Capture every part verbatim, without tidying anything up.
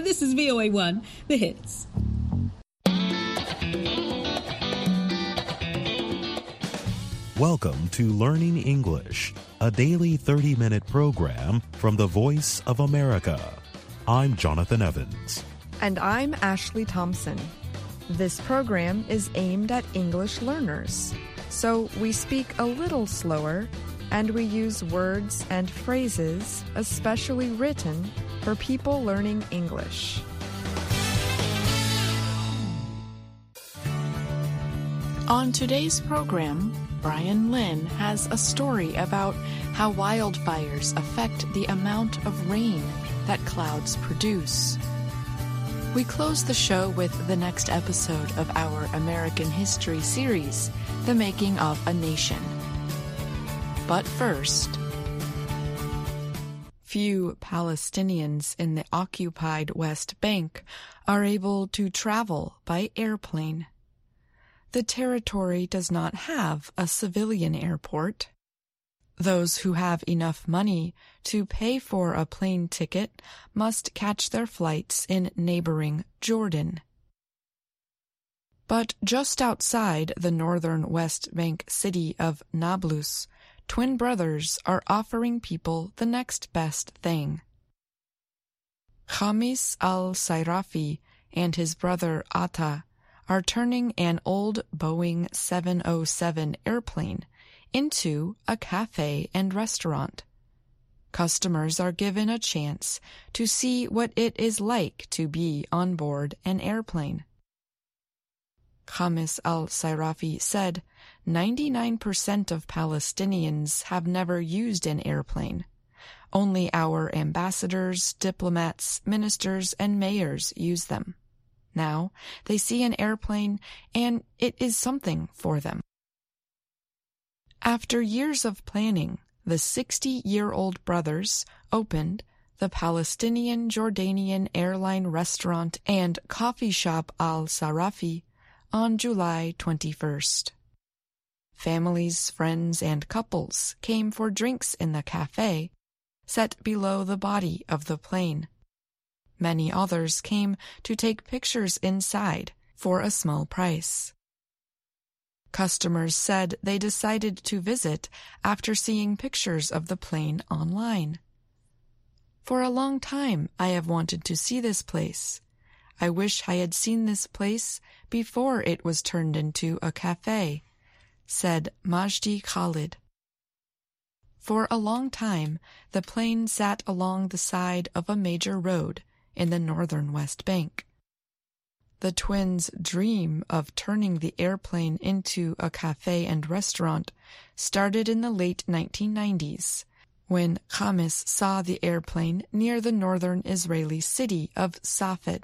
and this is V O A one, The Hits. Welcome to Learning English, a daily thirty-minute program from the Voice of America. I'm Jonathan Evans. And I'm Ashley Thompson. This program is aimed at English learners, so we speak a little slower and we use words and phrases especially written for people learning English. On today's program, Brian Lynn has a story about how wildfires affect the amount of rain that clouds produce. We close the show with the next episode of our American History series, The Making of a Nation. But first, few Palestinians in the occupied West Bank are able to travel by airplane. The territory does not have a civilian airport. Those who have enough money to pay for a plane ticket must catch their flights in neighboring Jordan. But just outside the northern West Bank city of Nablus, twin brothers are offering people the next best thing. Khamis al-Sayrafi and his brother Atta are turning an old Boeing seven oh seven airplane into a cafe and restaurant. Customers are given a chance to see what it is like to be on board an airplane. Khamis al-Sayrafi said ninety-nine percent of Palestinians have never used an airplane. Only our ambassadors, diplomats, ministers, and mayors use them. Now they see an airplane, and it is something for them. After years of planning, the sixty-year-old brothers opened the Palestinian-Jordanian airline restaurant and coffee shop Al-Sarafi on July twenty-first. Families, friends, and couples came for drinks in the cafe, set below the body of the plane. Many others came to take pictures inside for a small price. Customers said they decided to visit after seeing pictures of the plane online. For a long time, I have wanted to see this place. I wish I had seen this place before it was turned into a cafe, said Majdi Khalid. For a long time, the plane sat along the side of a major road in the northern West Bank. The twins' dream of turning the airplane into a cafe and restaurant started in the late nineteen nineties, when Khamis saw the airplane near the northern Israeli city of Safed.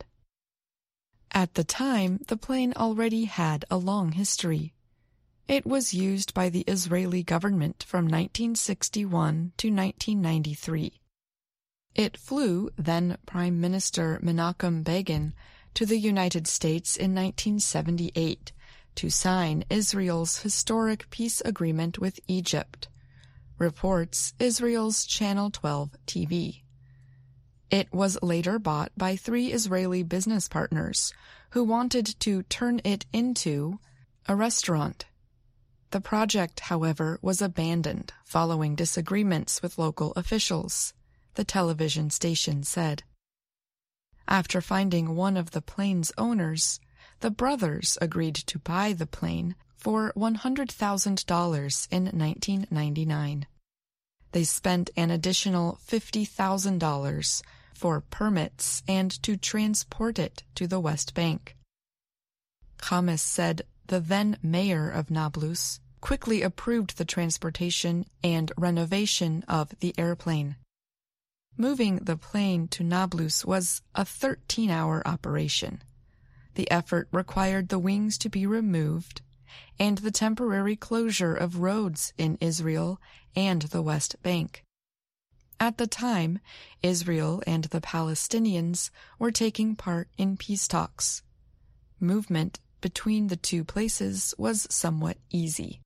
At the time, the plane already had a long history. It was used by the Israeli government from nineteen sixty-one to nineteen ninety-three. It flew then Prime Minister Menachem Begin to the United States in nineteen seventy-eight to sign Israel's historic peace agreement with Egypt, reports Israel's Channel twelve T V. It was later bought by three Israeli business partners who wanted to turn it into a restaurant. The project, however, was abandoned following disagreements with local officials, the television station said. After finding one of the plane's owners, the brothers agreed to buy the plane for one hundred thousand dollars in nineteen ninety-nine. They spent an additional fifty thousand dollars for permits and to transport it to the West Bank. Khamis said the then mayor of Nablus quickly approved the transportation and renovation of the airplane. Moving the plane to Nablus was a thirteen-hour operation. The effort required the wings to be removed and the temporary closure of roads in Israel and the West Bank. At the time, Israel and the Palestinians were taking part in peace talks. Movement between the two places was somewhat easy.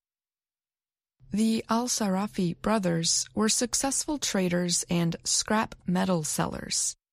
The Al-Sarafi brothers were successful traders and scrap metal sellers.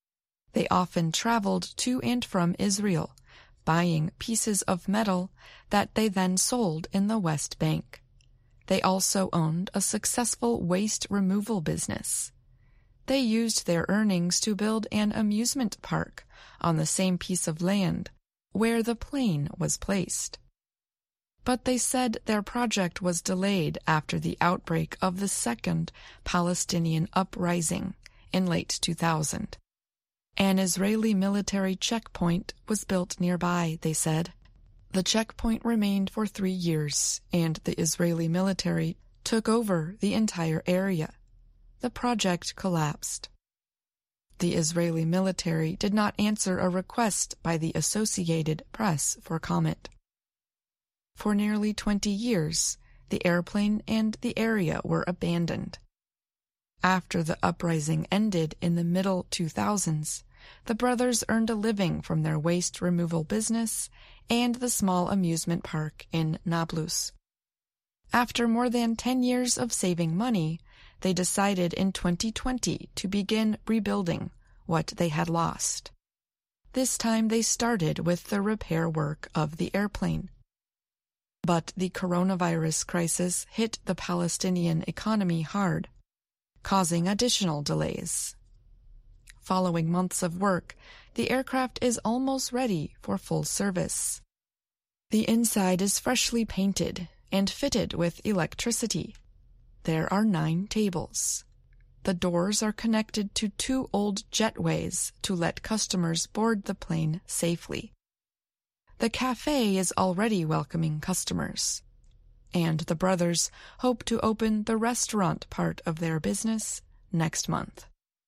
They often traveled to and from Israel, buying pieces of metal that they then sold in the West Bank. They also owned a successful waste removal business. They used their earnings to build an amusement park on the same piece of land where the plane was placed. But they said their project was delayed after the outbreak of the second Palestinian uprising in late two thousand. An Israeli military checkpoint was built nearby, they said. The checkpoint remained for three years, and the Israeli military took over the entire area. The project collapsed. The Israeli military did not answer a request by the Associated Press for comment. For nearly twenty years, the airplane and the area were abandoned. After the uprising ended in the middle two thousands, the brothers earned a living from their waste removal business and the small amusement park in Nablus. After more than ten years of saving money, they decided in twenty twenty to begin rebuilding what they had lost. This time they started with the repair work of the airplane. But the coronavirus crisis hit the Palestinian economy hard, causing additional delays. Following months of work, the aircraft is almost ready for full service. The inside is freshly painted and fitted with electricity. There are nine tables. The doors are connected to two old jetways to let customers board the plane safely. The cafe is already welcoming customers, and the brothers hope to open the restaurant part of their business next month.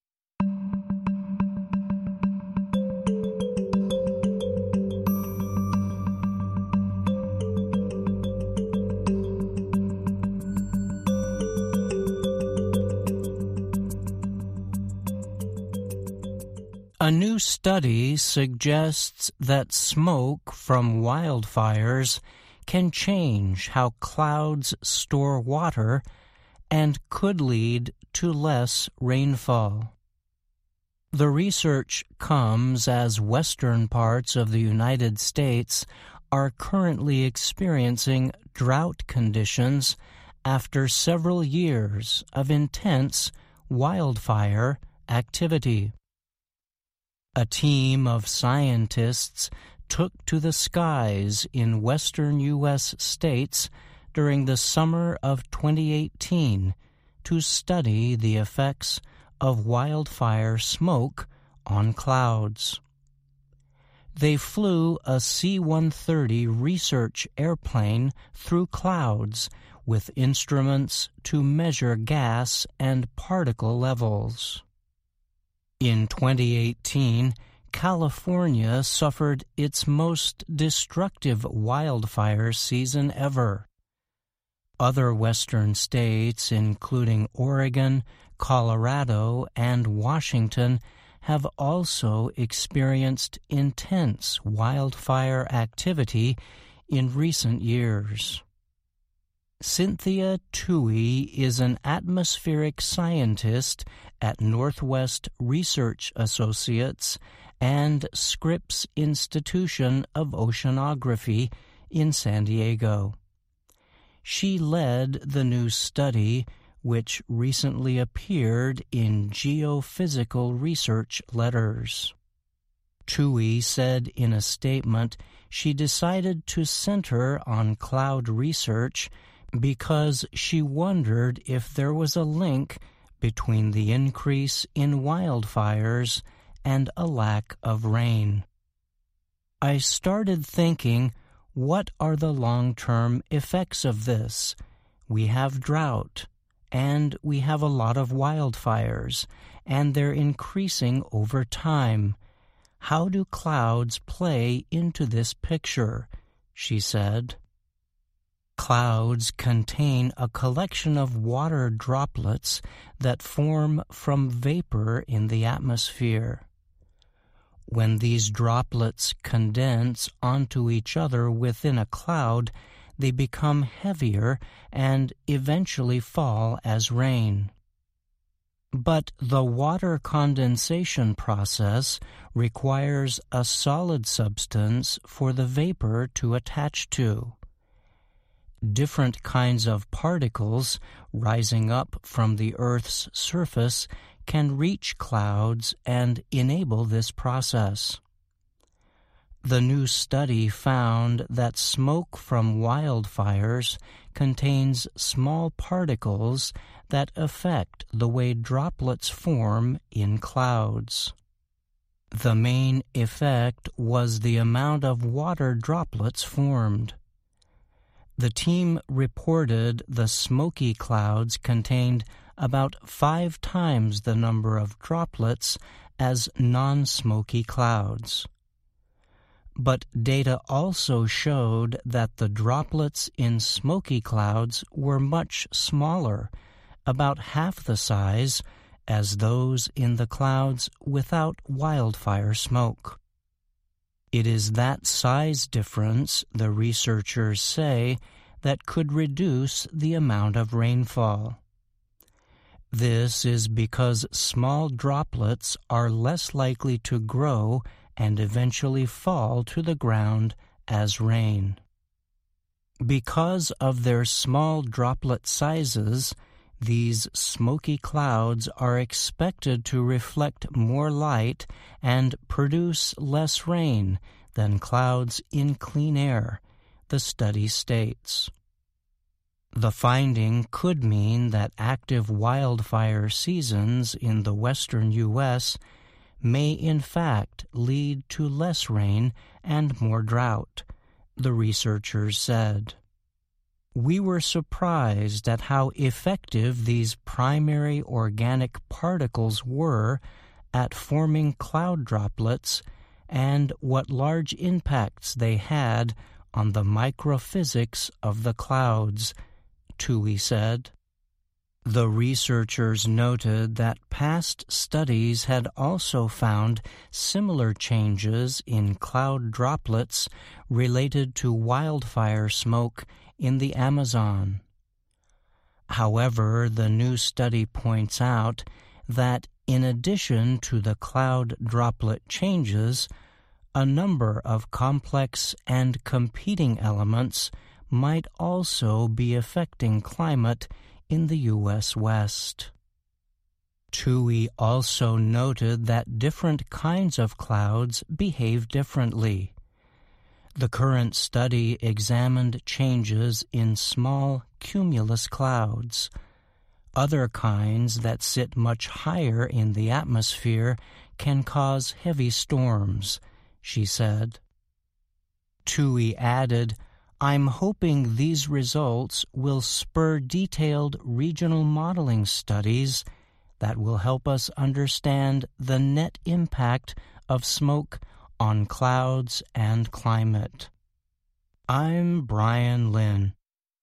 A new study suggests that smoke from wildfires can change how clouds store water and could lead to less rainfall. The research comes as western parts of the United States are currently experiencing drought conditions after several years of intense wildfire activity. A team of scientists took to the skies in western U S states during the summer of twenty eighteen to study the effects of wildfire smoke on clouds. They flew a C one thirty research airplane through clouds with instruments to measure gas and particle levels. In twenty eighteen, California suffered its most destructive wildfire season ever. Other western states, including Oregon, Colorado, and Washington, have also experienced intense wildfire activity in recent years. Cynthia Toohey is an atmospheric scientist at Northwest Research Associates and Scripps Institution of Oceanography in San Diego. She led the new study, which recently appeared in Geophysical Research Letters. Toohey said in a statement she decided to center on cloud research because she wondered if there was a link between the increase in wildfires and a lack of rain. I started thinking, what are the long-term effects of this? We have drought, and we have a lot of wildfires, and they're increasing over time. How do clouds play into this picture? She said. Clouds contain a collection of water droplets that form from vapor in the atmosphere. When these droplets condense onto each other within a cloud, they become heavier and eventually fall as rain. But the water condensation process requires a solid substance for the vapor to attach to. Different kinds of particles rising up from the Earth's surface can reach clouds and enable this process. The new study found that smoke from wildfires contains small particles that affect the way droplets form in clouds. The main effect was the amount of water droplets formed. The team reported the smoky clouds contained about five times the number of droplets as non-smoky clouds. But data also showed that the droplets in smoky clouds were much smaller, about half the size as those in the clouds without wildfire smoke. It is that size difference, the researchers say, that could reduce the amount of rainfall. This is because small droplets are less likely to grow and eventually fall to the ground as rain. Because of their small droplet sizes, these smoky clouds are expected to reflect more light and produce less rain than clouds in clean air, the study states. The finding could mean that active wildfire seasons in the western U S may in fact lead to less rain and more drought, the researchers said. We were surprised at how effective these primary organic particles were at forming cloud droplets and what large impacts they had on the microphysics of the clouds, Tui said. The researchers noted that past studies had also found similar changes in cloud droplets related to wildfire smoke in the Amazon. However, the new study points out that in addition to the cloud droplet changes, a number of complex and competing elements might also be affecting climate in the U S West. Tui also noted that different kinds of clouds behave differently. The current study examined changes in small cumulus clouds. Other kinds that sit much higher in the atmosphere can cause heavy storms, she said. Tui added, I'm hoping these results will spur detailed regional modeling studies that will help us understand the net impact of smoke on clouds and climate. I'm Brian Lynn.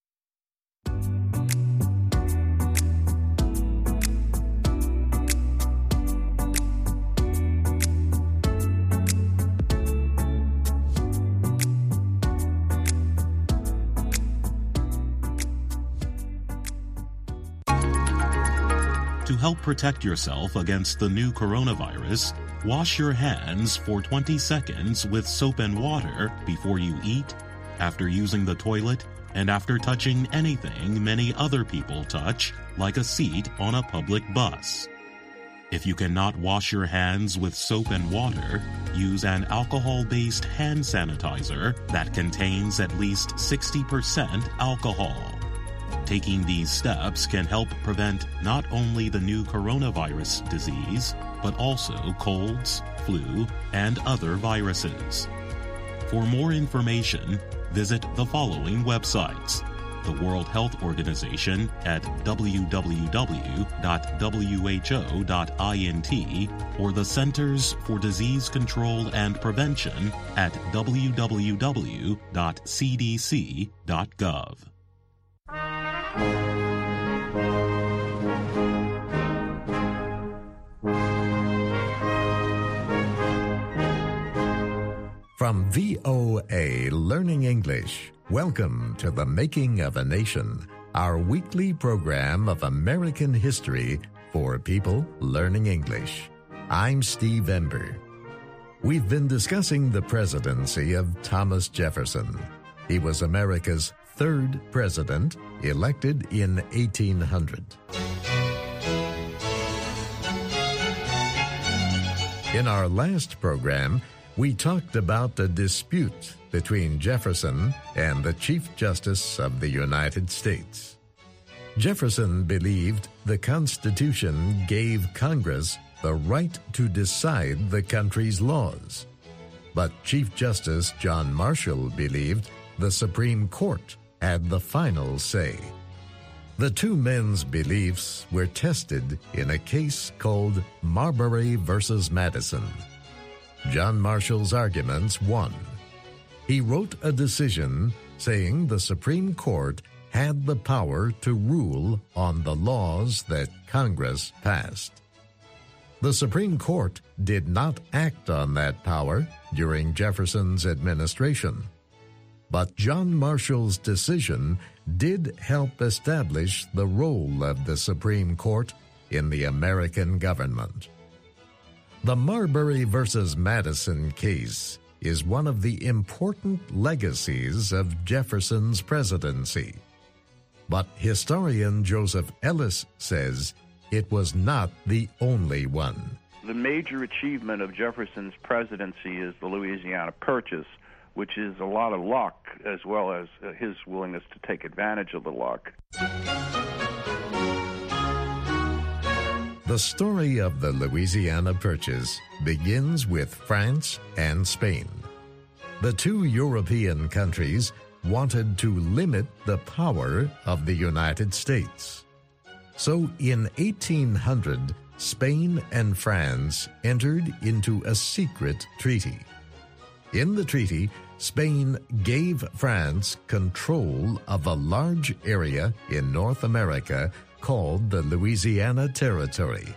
To help protect yourself against the new coronavirus, wash your hands for twenty seconds with soap and water before you eat, after using the toilet, and after touching anything many other people touch, like a seat on a public bus. If you cannot wash your hands with soap and water, use an alcohol-based hand sanitizer that contains at least sixty percent alcohol. Taking these steps can help prevent not only the new coronavirus disease, but also colds, flu, and other viruses. For more information, visit the following websites: the World Health Organization at w w w dot w h o dot int or the Centers for Disease Control and Prevention at w w w dot c d c dot gov. From V O A Learning English, welcome to The Making of a Nation, our weekly program of American history for people learning English. I'm Steve Ember. We've been discussing the presidency of Thomas Jefferson. He was America's third president, elected in eighteen hundred. In our last program, we talked about a dispute between Jefferson and the Chief Justice of the United States. Jefferson believed the Constitution gave Congress the right to decide the country's laws. But Chief Justice John Marshall believed the Supreme Court had the final say. The two men's beliefs were tested in a case called Marbury versus Madison. John Marshall's arguments won. He wrote a decision saying the Supreme Court had the power to rule on the laws that Congress passed. The Supreme Court did not act on that power during Jefferson's administration. But John Marshall's decision did help establish the role of the Supreme Court in the American government. The Marbury versus Madison case is one of the important legacies of Jefferson's presidency. But historian Joseph Ellis says it was not the only one. The major achievement of Jefferson's presidency is the Louisiana Purchase, which is a lot of luck, as well as uh, his willingness to take advantage of the luck. The story of the Louisiana Purchase begins with France and Spain. The two European countries wanted to limit the power of the United States. So in eighteen hundred, Spain and France entered into a secret treaty. In the treaty, Spain gave France control of a large area in North America called the Louisiana Territory.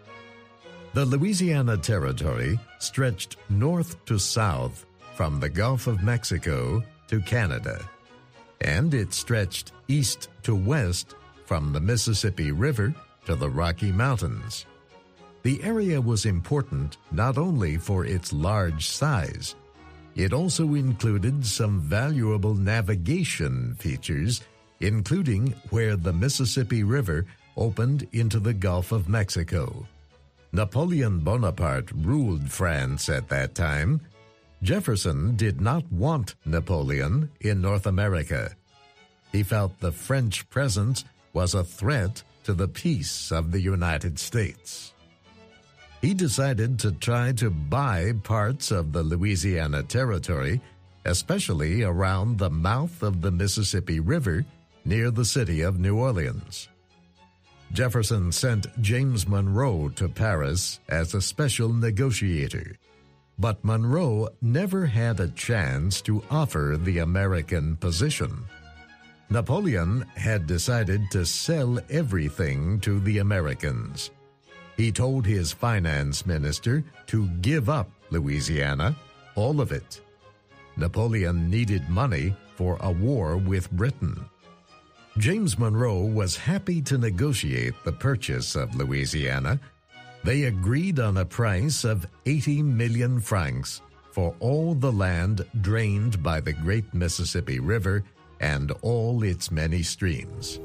The Louisiana Territory stretched north to south from the Gulf of Mexico to Canada, and it stretched east to west from the Mississippi River to the Rocky Mountains. The area was important not only for its large size, it also included some valuable navigation features, including where the Mississippi River opened into the Gulf of Mexico. Napoleon Bonaparte ruled France at that time. Jefferson did not want Napoleon in North America. He felt the French presence was a threat to the peace of the United States. He decided to try to buy parts of the Louisiana Territory, especially around the mouth of the Mississippi River near the city of New Orleans. Jefferson sent James Monroe to Paris as a special negotiator, but Monroe never had a chance to offer the American position. Napoleon had decided to sell everything to the Americans. He told his finance minister to give up Louisiana, all of it. Napoleon needed money for a war with Britain. James Monroe was happy to negotiate the purchase of Louisiana. They agreed on a price of eighty million francs for all the land drained by the great Mississippi River and all its many streams.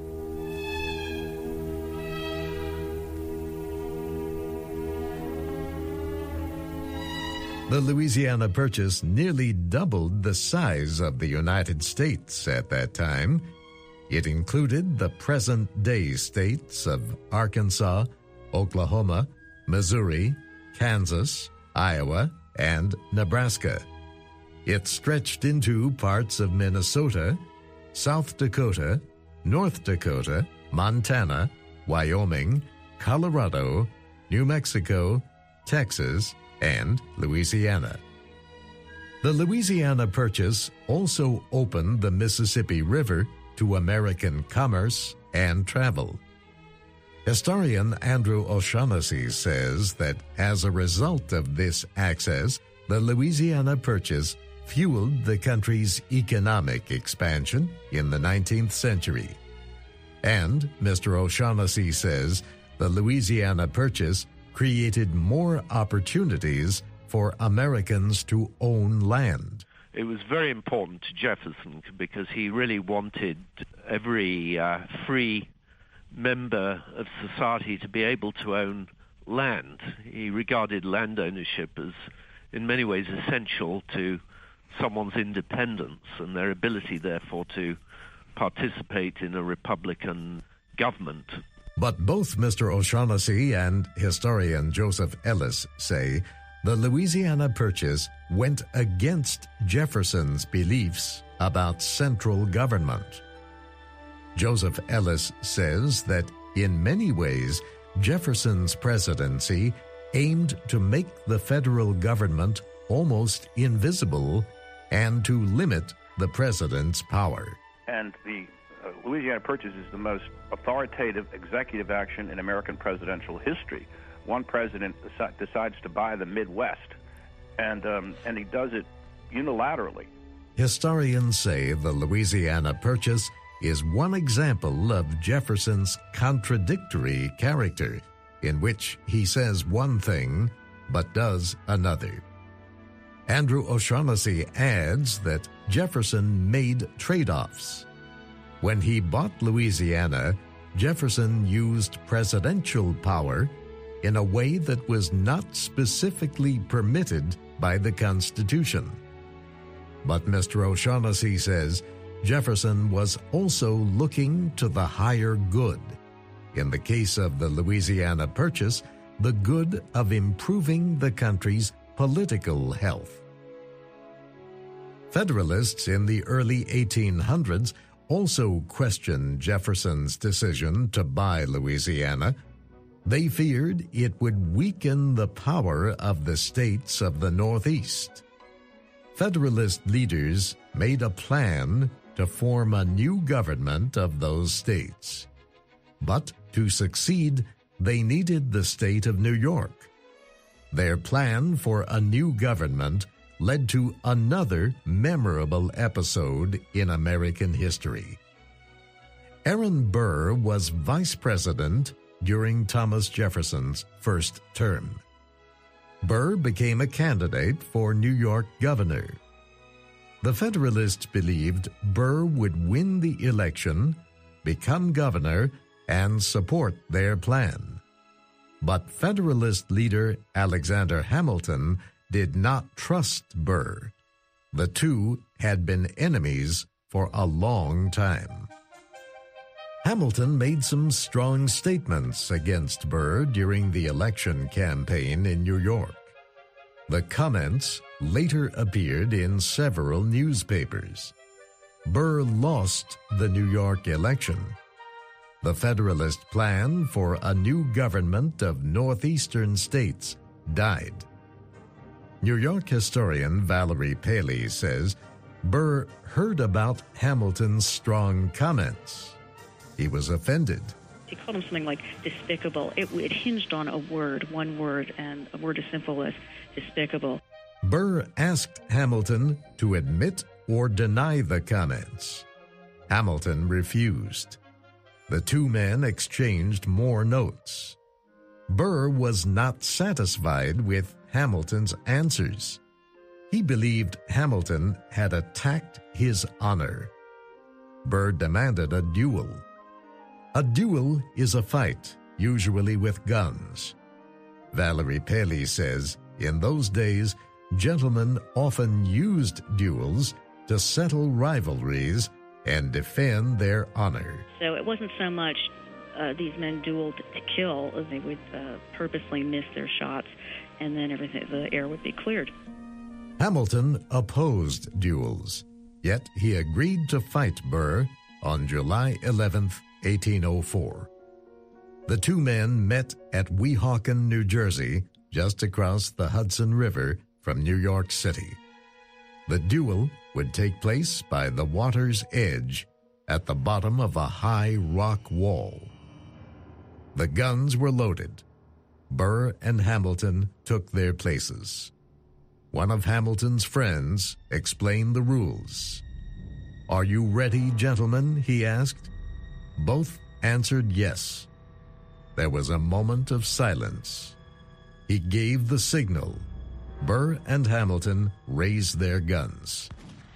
The Louisiana Purchase nearly doubled the size of the United States at that time. It included the present-day states of Arkansas, Oklahoma, Missouri, Kansas, Iowa, and Nebraska. It stretched into parts of Minnesota, South Dakota, North Dakota, Montana, Wyoming, Colorado, New Mexico, Texas, and Louisiana. The Louisiana Purchase also opened the Mississippi River to American commerce and travel. Historian Andrew O'Shaughnessy says that as a result of this access, the Louisiana Purchase fueled the country's economic expansion in the nineteenth century. And Mister O'Shaughnessy says The Louisiana Purchase created more opportunities for Americans to own land. It was very important to Jefferson because he really wanted every uh, free member of society to be able to own land. He regarded land ownership as, in many ways, essential to someone's independence and their ability, therefore, to participate in a Republican government. But both Mister O'Shaughnessy and historian Joseph Ellis say the Louisiana Purchase went against Jefferson's beliefs about central government. Joseph Ellis says that in many ways, Jefferson's presidency aimed to make the federal government almost invisible and to limit the president's power. And the uh, Louisiana Purchase is the most authoritative executive action in American presidential history. One president deci- decides to buy the Midwest, and um, and he does it unilaterally. Historians say the Louisiana Purchase is one example of Jefferson's contradictory character, in which he says one thing but does another. Andrew O'Shaughnessy adds that Jefferson made trade-offs. When he bought Louisiana, Jefferson used presidential power in a way that was not specifically permitted by the Constitution. But Mister O'Shaughnessy says Jefferson was also looking to the higher good. In the case of the Louisiana Purchase, the good of improving the country's political health. Federalists in the early eighteen hundreds also questioned Jefferson's decision to buy Louisiana. They feared it would weaken the power of the states of the Northeast. Federalist leaders made a plan to form a new government of those states. But to succeed, they needed the state of New York. Their plan for a new government led to another memorable episode in American history. Aaron Burr was vice president during Thomas Jefferson's first term. Burr became a candidate for New York governor. The Federalists believed Burr would win the election, become governor, and support their plan. But Federalist leader Alexander Hamilton did not trust Burr. The two had been enemies for a long time. Hamilton made some strong statements against Burr during the election campaign in New York. The comments later appeared in several newspapers. Burr lost the New York election. The Federalist plan for a new government of northeastern states died. New York historian Valerie Paley says Burr heard about Hamilton's strong comments. He was offended. He called him something like despicable. It, it hinged on a word, one word, and a word as simple as despicable. Burr asked Hamilton to admit or deny the comments. Hamilton refused. The two men exchanged more notes. Burr was not satisfied with Hamilton's answers. He believed Hamilton had attacked his honor. Burr demanded a duel. A duel is a fight, usually with guns. Valerie Paley says, in those days, gentlemen often used duels to settle rivalries and defend their honor. So it wasn't so much uh, these men dueled to kill, as they would uh, purposely miss their shots, and then everything, the air would be cleared. Hamilton opposed duels, yet he agreed to fight Burr on July eleventh, eighteen oh four. The two men met at Weehawken, New Jersey, just across the Hudson River from New York City. The duel would take place by the water's edge at the bottom of a high rock wall. The guns were loaded. Burr and Hamilton took their places. One of Hamilton's friends explained the rules. "Are you ready, gentlemen?" he asked. Both answered yes. there was a moment of silence. He gave the signal. Burr and Hamilton raised their guns.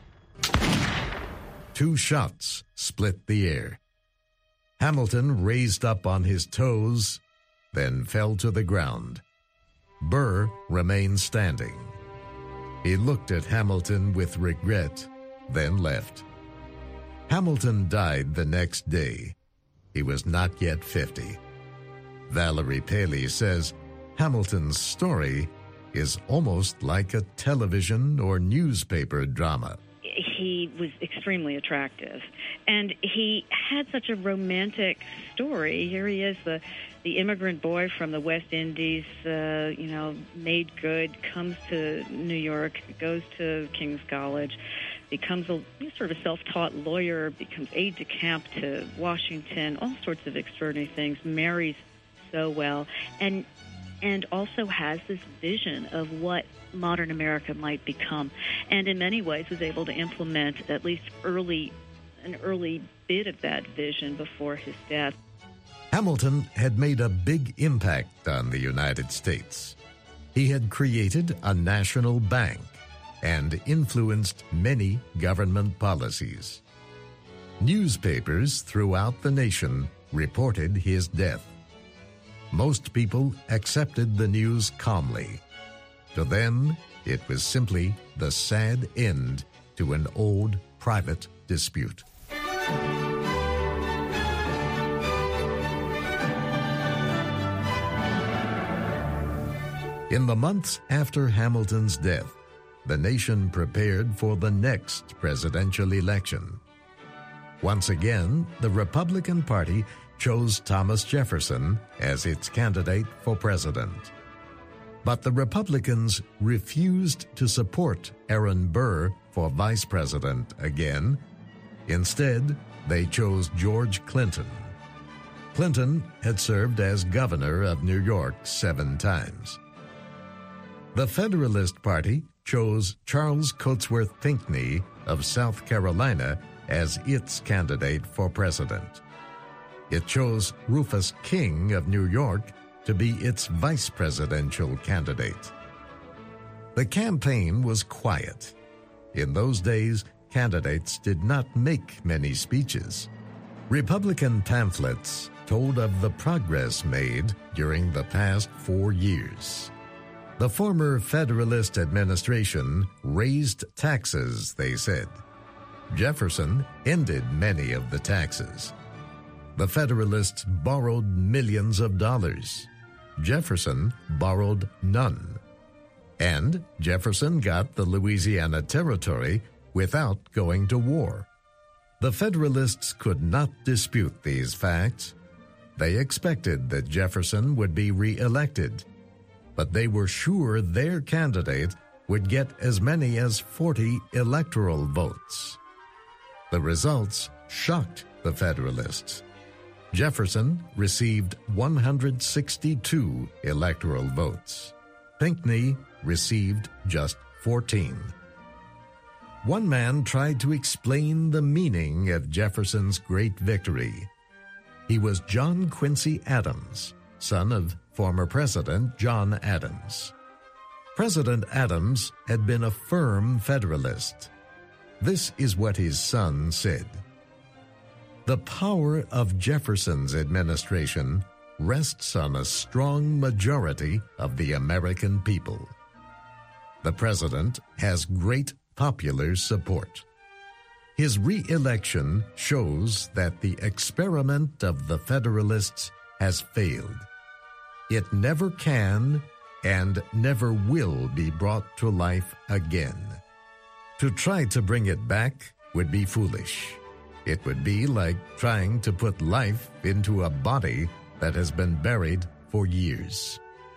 Two shots split the air. Hamilton raised up on his toes, then fell to the ground. Burr remained standing. He looked at Hamilton with regret, then left. Hamilton died the next day. He was not yet fifty. Valerie Paley says Hamilton's story is almost like a television or newspaper drama. He was extremely attractive, and he had such a romantic story. Here he is, the the immigrant boy from the West Indies, uh, you know, made good, comes to New York, goes to King's College, becomes a sort of self-taught lawyer, becomes aide-de-camp to Washington, all sorts of extraordinary things, marries so well, and and also has this vision of what modern America might become, and in many ways was able to implement at least early, an early bit of that vision before his death. Hamilton had made a big impact on the United States. He had created a national bank and influenced many government policies. Newspapers throughout the nation reported his death. Most people accepted the news calmly. To them, it was simply the sad end to an old private dispute. In the months after Hamilton's death, the nation prepared for the next presidential election. Once again, the Republican Party chose Thomas Jefferson as its candidate for president. But the Republicans refused to support Aaron Burr for vice president again. Instead, they chose George Clinton. Clinton had served as governor of New York seven times. The Federalist Party chose Charles Cotesworth Pinckney of South Carolina as its candidate for president. It chose Rufus King of New York to be its vice presidential candidate. The campaign was quiet. In those days, candidates did not make many speeches. Republican pamphlets told of the progress made during the past four years. The former Federalist administration raised taxes, they said. Jefferson ended many of the taxes. The Federalists borrowed millions of dollars. Jefferson borrowed none. And Jefferson got the Louisiana Territory without going to war. The Federalists could not dispute these facts. They expected that Jefferson would be re-elected, but they were sure their candidate would get as many as forty electoral votes. The results shocked the Federalists. Jefferson received one hundred sixty-two electoral votes. Pinckney received just fourteen. One man tried to explain the meaning of Jefferson's great victory. He was John Quincy Adams, son of former President John Adams. President Adams had been a firm Federalist. This is what his son said. The power of Jefferson's administration rests on a strong majority of the American people. The president has great popular support. His re-election shows that the experiment of the Federalists has failed. It never can and never will be brought to life again. To try to bring it back would be foolish. It would be like trying to put life into a body that has been buried for years.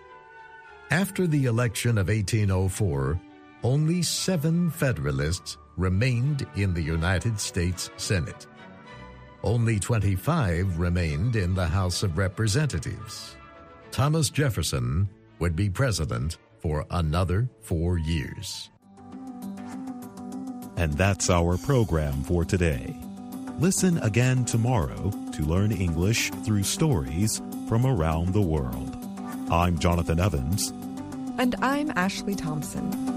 After the election of eighteen oh four, only seven Federalists remained in the United States Senate. Only twenty-five remained in the House of Representatives. Thomas Jefferson would be president for another four years. And that's our program for today. Listen again tomorrow to learn English through stories from around the world. I'm Jonathan Evans. And I'm Ashley Thompson.